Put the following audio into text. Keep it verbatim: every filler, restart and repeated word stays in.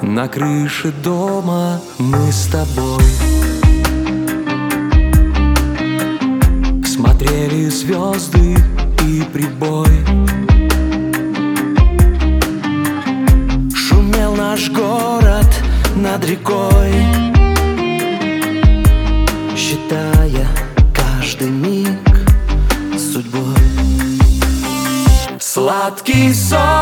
На крыше дома мы с тобой смотрели звезды и прибой. Шумел наш город над рекой, считая каждый миг судьбой. Сладкий сон